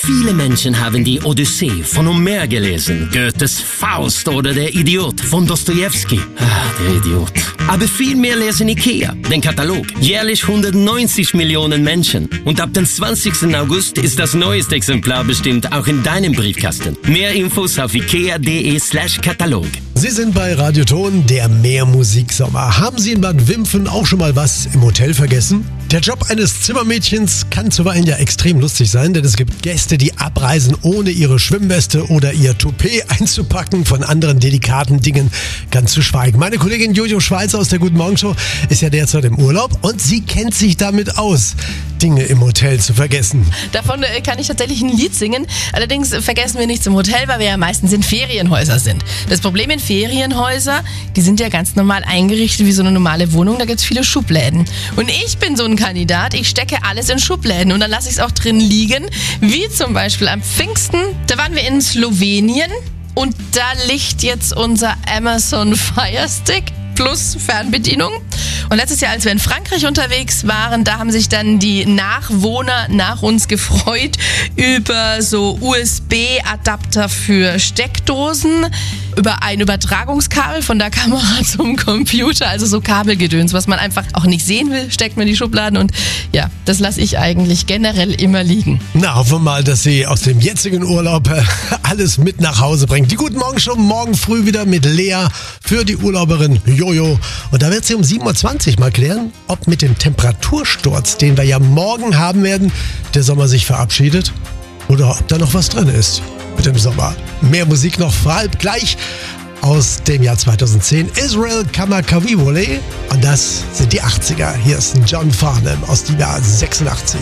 Viele Menschen haben die Odyssee von Homer gelesen, Goethes Faust oder Der Idiot von Dostojewski. Der Idiot. Aber viel mehr lesen Ikea, den Katalog. Jährlich 190 Millionen Menschen. Und ab dem 20. August ist das neueste Exemplar bestimmt auch in deinem Briefkasten. Mehr Infos auf ikea.de/Katalog. Sie sind bei Radio Ton, der Meermusiksommer. Haben Sie in Bad Wimpfen auch schon mal was im Hotel vergessen? Der Job eines Zimmermädchens kann zuweilen ja extrem lustig sein, denn es gibt Gäste, die abreisen, ohne ihre Schwimmweste oder ihr Toupet einzupacken, von anderen delikaten Dingen ganz zu schweigen. Meine Kollegin Jojo Schweizer aus der Guten Morgen Show ist ja derzeit im Urlaub und sie kennt sich damit aus, Dinge im Hotel zu vergessen. Davon kann ich tatsächlich ein Lied singen. Allerdings vergessen wir nichts im Hotel, weil wir ja meistens in Ferienhäuser sind. Das Problem in Ferienhäuser, die sind ja ganz normal eingerichtet wie so eine normale Wohnung. Da gibt es viele Schubläden. Und ich bin so ein Kandidat, ich stecke alles in Schubläden und dann lasse ich es auch drin liegen. Wie zum Beispiel am Pfingsten, da waren wir in Slowenien und da liegt jetzt unser Amazon Fire Stick plus Fernbedienung. Und letztes Jahr, als wir in Frankreich unterwegs waren, da haben sich dann die Nachwohner nach uns gefreut über so USB-Adapter für Steckdosen, über ein Übertragungskabel von der Kamera zum Computer, also so Kabelgedöns, was man einfach auch nicht sehen will, steckt man in die Schubladen und ja, das lasse ich eigentlich generell immer liegen. Na, hoffen wir mal, dass Sie aus dem jetzigen Urlaub alles mit nach Hause bringen. Die Guten Morgen schon morgen früh wieder mit Lea für die Urlauberin Jojo. Und da wird sie um 7.20 Uhr mal klären, ob mit dem Temperatursturz, den wir ja morgen haben werden, der Sommer sich verabschiedet oder ob da noch was drin ist mit dem Sommer. Mehr Musik noch vor halb gleich aus dem Jahr 2010. Israel Kamakawiwole. Und das sind die 80er. Hier ist ein John Farnham aus dem Jahr 86.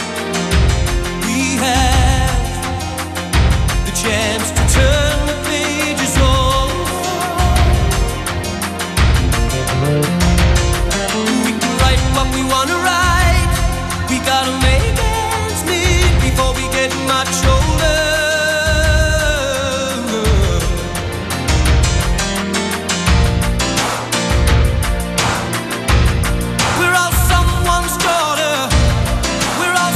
We have the chance to turn the pages over. We can write what we want to write. We gotta make ends meet before we get much older. We're all someone's daughter. We're all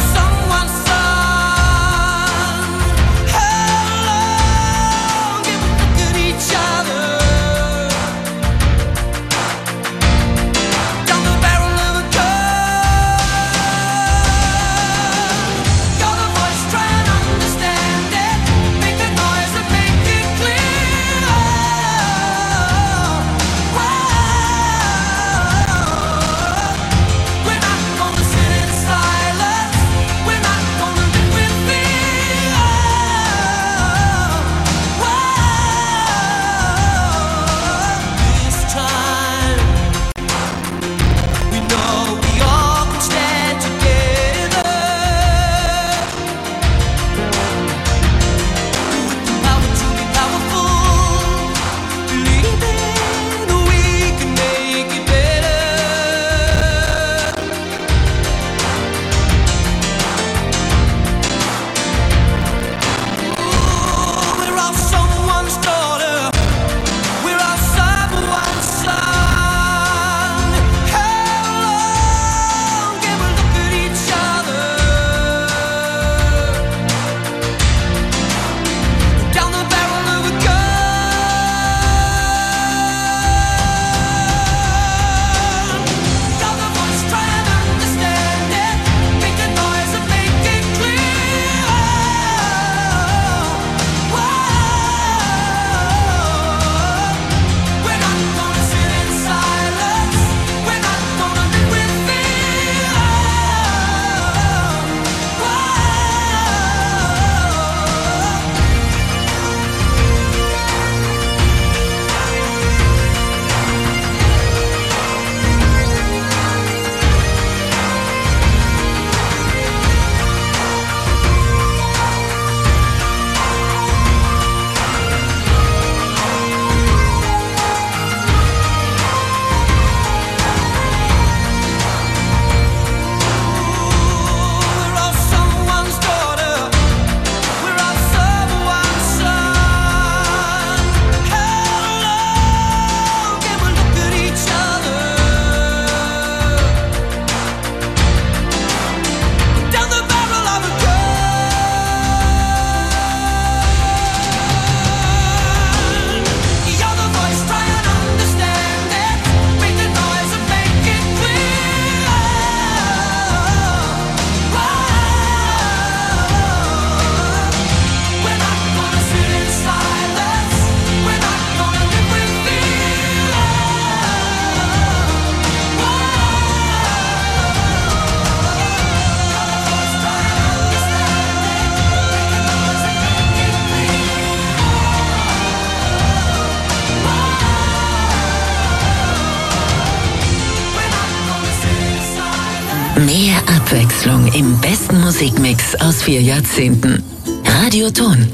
Abwechslung im besten Musikmix aus 4 Jahrzehnten. Radioton.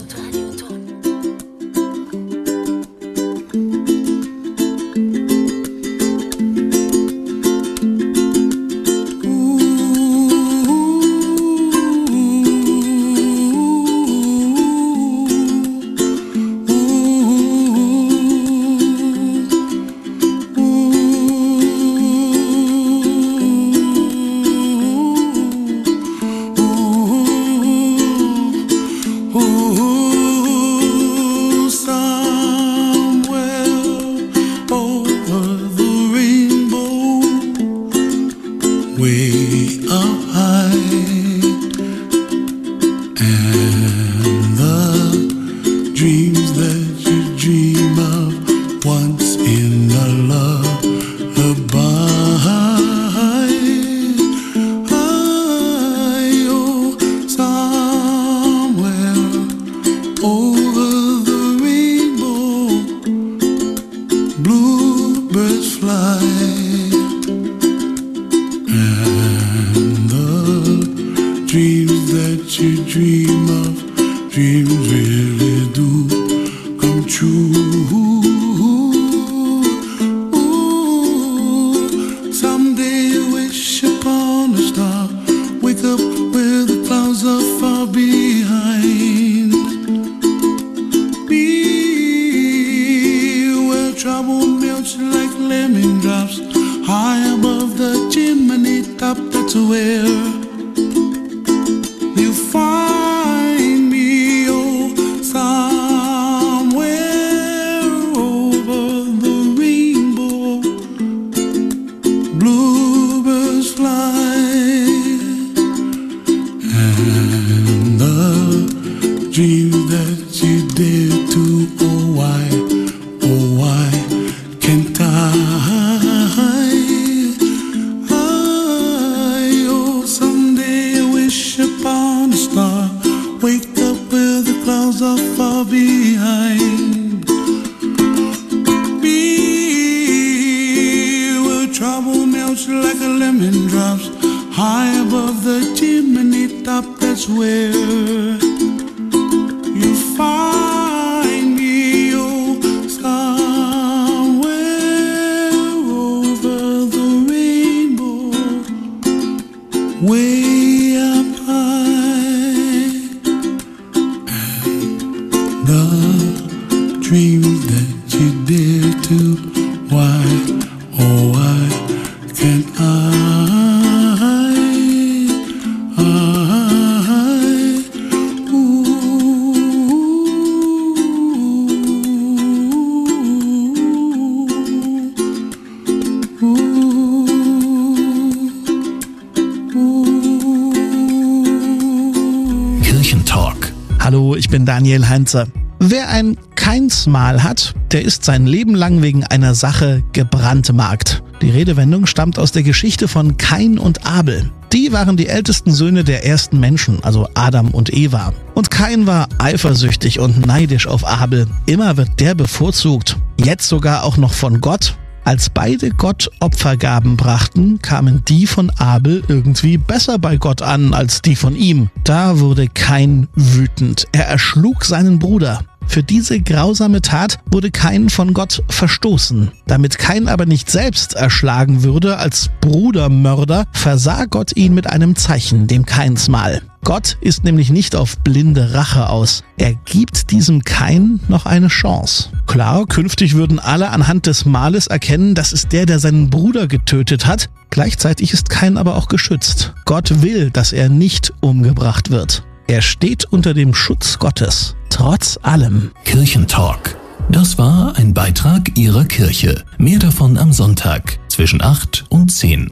Hallo, ich bin Daniel Heinze. Wer ein Keinsmal hat, der ist sein Leben lang wegen einer Sache gebrandmarkt. Die Redewendung stammt aus der Geschichte von Kain und Abel. Die waren die ältesten Söhne der ersten Menschen, also Adam und Eva. Und Kain war eifersüchtig und neidisch auf Abel. Immer wird der bevorzugt. Jetzt sogar auch noch von Gott. Als beide Gott Opfergaben brachten, kamen die von Abel irgendwie besser bei Gott an als die von ihm. Da wurde Kain wütend. Er erschlug seinen Bruder. Für diese grausame Tat wurde Kain von Gott verstoßen. Damit Kain aber nicht selbst erschlagen würde als Brudermörder, versah Gott ihn mit einem Zeichen, dem Keinsmal. Gott ist nämlich nicht auf blinde Rache aus. Er gibt diesem Kain noch eine Chance. Klar, künftig würden alle anhand des Males erkennen, das ist der seinen Bruder getötet hat. Gleichzeitig ist Kain aber auch geschützt. Gott will, dass er nicht umgebracht wird. Er steht unter dem Schutz Gottes. Trotz allem. Kirchentalk. Das war ein Beitrag Ihrer Kirche. Mehr davon am Sonntag zwischen 8 und 10.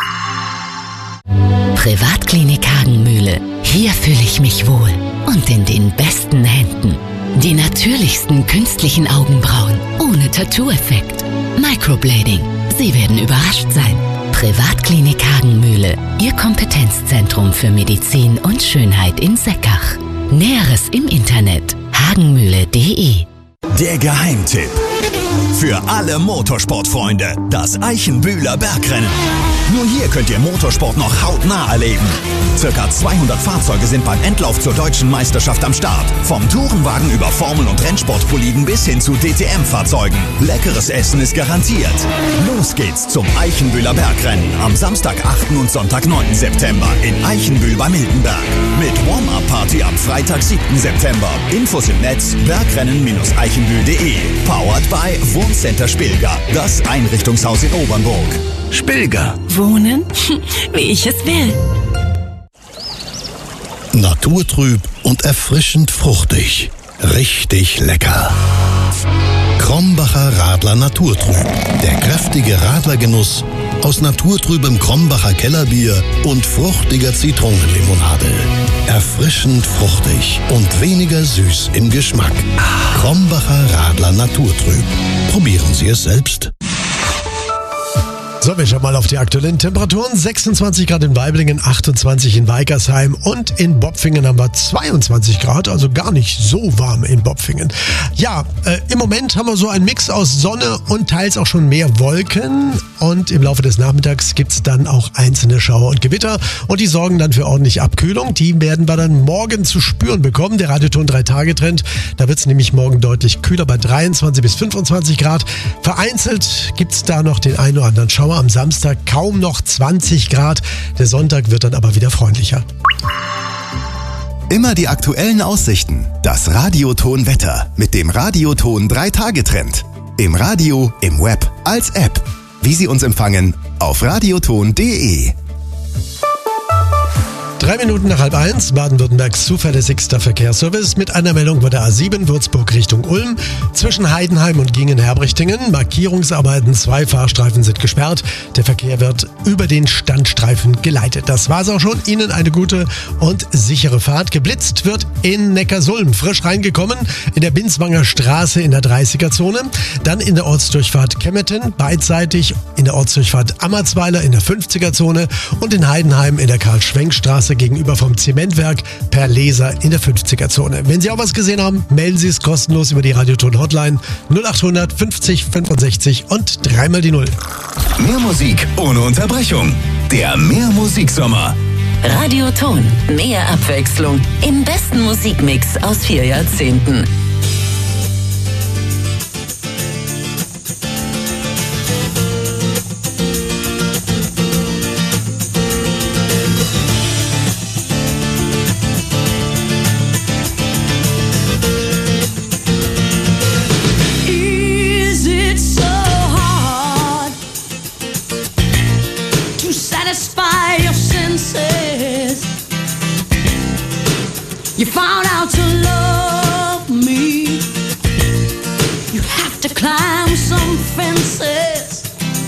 Privatklinik Hagenmühle. Hier fühle ich mich wohl und in den besten Händen. Die natürlichsten künstlichen Augenbrauen ohne Tattoo-Effekt. Microblading. Sie werden überrascht sein. Privatklinik Hagenmühle. Ihr Kompetenzzentrum für Medizin und Schönheit in Seckach. Näheres im Internet hagenmühle.de. Der Geheimtipp. Für alle Motorsportfreunde, das Eichenbühler Bergrennen. Nur hier könnt ihr Motorsport noch hautnah erleben. Circa 200 Fahrzeuge sind beim Endlauf zur deutschen Meisterschaft am Start. Vom Tourenwagen über Formel- und Rennsportboliden bis hin zu DTM-Fahrzeugen. Leckeres Essen ist garantiert. Los geht's zum Eichenbühler Bergrennen am Samstag, 8. und Sonntag, 9. September in Eichenbühl bei Miltenberg. Mit Warm-Up-Party am Freitag, 7. September. Infos im Netz bergrennen-eichenbühl.de. Powered by Wohncenter Spilger, das Einrichtungshaus in Obernburg. Spilger. Wohnen, wie ich es will. Naturtrüb und erfrischend fruchtig. Richtig lecker. Krombacher Radler Naturtrüb. Der kräftige Radlergenuss aus naturtrübem Krombacher Kellerbier und fruchtiger Zitronenlimonade. Erfrischend fruchtig und weniger süß im Geschmack. Krombacher Radler Naturtrüb. Probieren Sie es selbst. So, wir schauen mal auf die aktuellen Temperaturen. 26 Grad in Weiblingen, 28 in Weikersheim und in Bopfingen haben wir 22 Grad, also gar nicht so warm in Bopfingen. Ja, im Moment haben wir so einen Mix aus Sonne und teils auch schon mehr Wolken und im Laufe des Nachmittags gibt's dann auch einzelne Schauer und Gewitter und die sorgen dann für ordentliche Abkühlung. Die werden wir dann morgen zu spüren bekommen. Der Radioton 3-Tage-Trend, da wird's nämlich morgen deutlich kühler bei 23 bis 25 Grad. Vereinzelt gibt's da noch den einen oder anderen Schauer. Am Samstag kaum noch 20 Grad. Der Sonntag wird dann aber wieder freundlicher. Immer die aktuellen Aussichten. Das Radioton-Wetter mit dem Radioton 3-Tage-Trend. Im Radio, im Web, als App. Wie Sie uns empfangen, auf radioton.de. 3 Minuten nach 12:30, Baden-Württembergs zuverlässigster Verkehrsservice mit einer Meldung bei der A7 Würzburg Richtung Ulm. Zwischen Heidenheim und Gingen-Herbrichtingen. Markierungsarbeiten, 2 Fahrstreifen sind gesperrt. Der Verkehr wird über den Standstreifen geleitet. Das war's auch schon. Ihnen eine gute und sichere Fahrt. Geblitzt wird in Neckarsulm. Frisch reingekommen in der Binswanger Straße in der 30er-Zone. Dann in der Ortsdurchfahrt Kemmerten, beidseitig in der Ortsdurchfahrt Ammerzweiler in der 50er-Zone und in Heidenheim in der Karl-Schwenk-Straße gegenüber vom Zementwerk per Laser in der 50er-Zone. Wenn Sie auch was gesehen haben, melden Sie es kostenlos über die Radioton-Hotline 0800 50 65 und 3 die 0. Mehr Musik ohne Unterbrechung. Der Mehr-Musik-Sommer. Radioton, mehr Abwechslung im besten Musikmix aus 4 Jahrzehnten. You found out to love me. You have to climb some fences,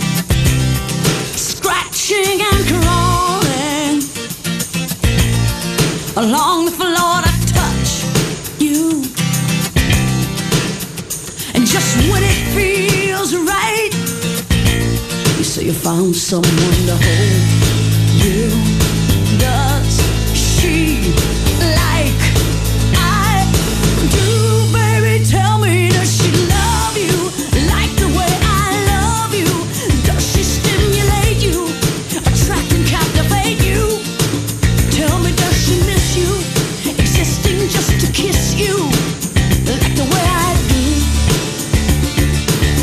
scratching and crawling along the floor to touch you. And just when it feels right, you say you found someone to hold you. Does she like I do, baby? Tell me, does she love you like the way I love you? Does she stimulate you, attract and captivate you? Tell me, does she miss you, existing just to kiss you like the way I do?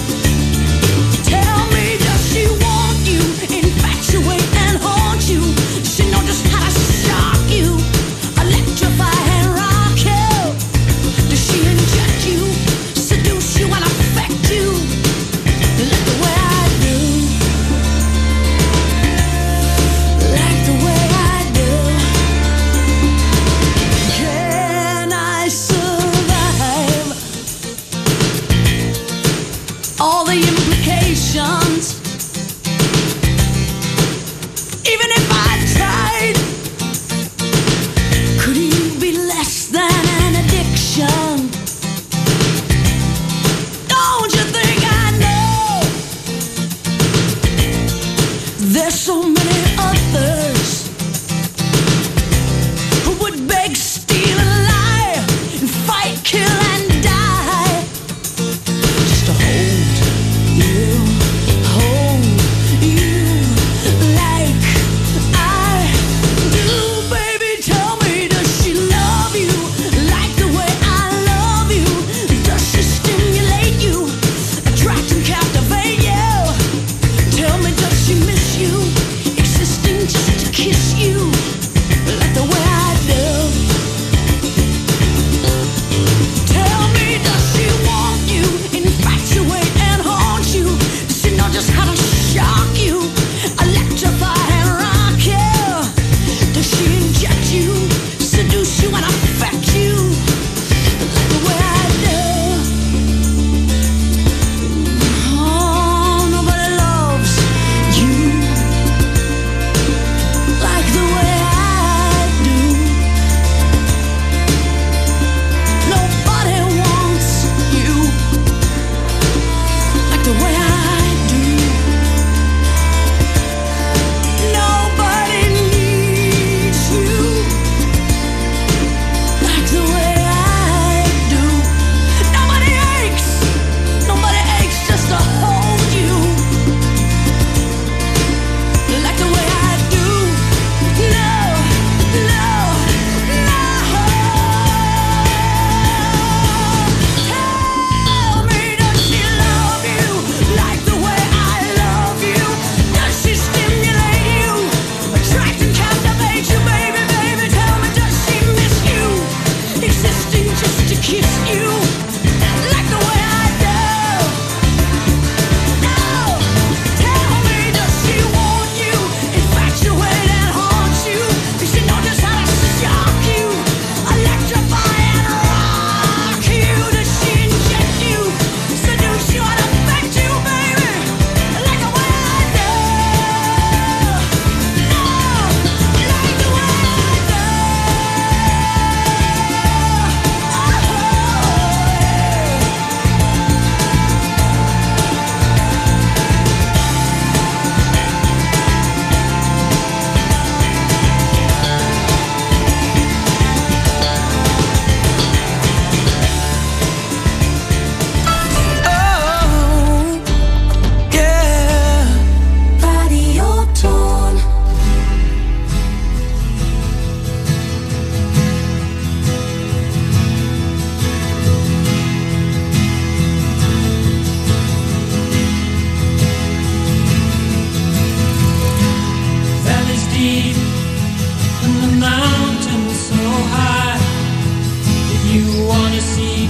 Tell me, does she want you, infatuate and haunt you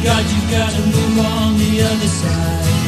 God, you gotta move on the other side.